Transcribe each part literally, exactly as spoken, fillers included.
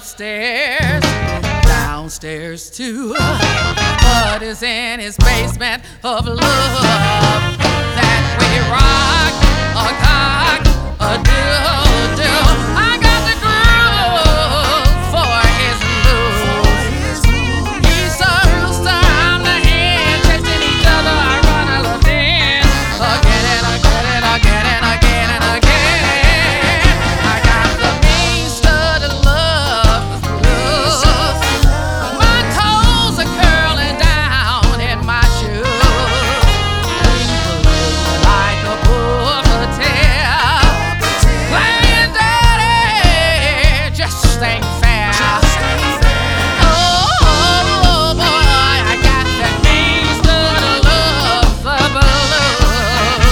upstairs, downstairs too, but is in his basement of love. That we rock, a cock, a diddle, diddle. I got the groove for his move. He's so used to I'm the hand, chasing each other. I run a little dance again and again and again and again and again. I got the mean stud of love with love. My toes are curling down in my shoes, like a puppeteer, playing dirty, just ain't fair. Oh boy, I got that mean stud of love for blues.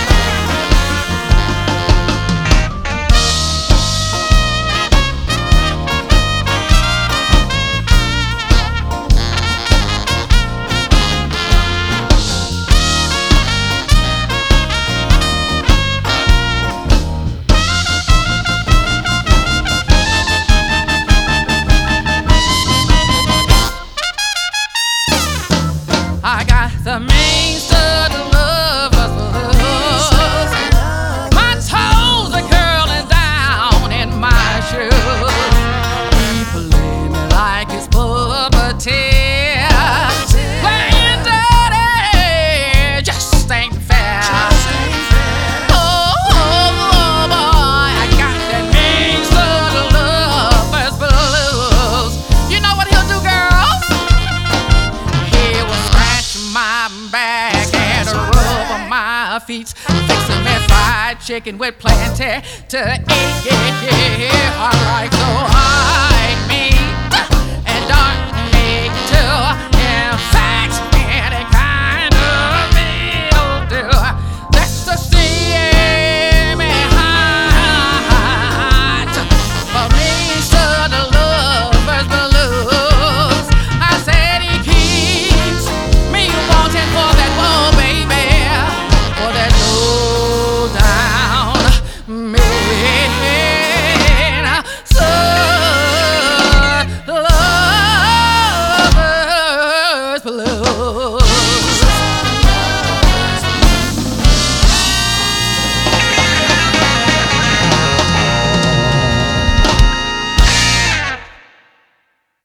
I got the main stud of love for blues. My toes are curling down in my shoes. He played me like his puppeteer, playing dirty, just ain't fair. Oh, oh boy, I got that mean stud of love for his blues. You know what he'll do, girls? He will scratch my back and rub on my feet, fixing me fried chicken with plenty to eat. Yeah, yeah, yeah. I like so hard.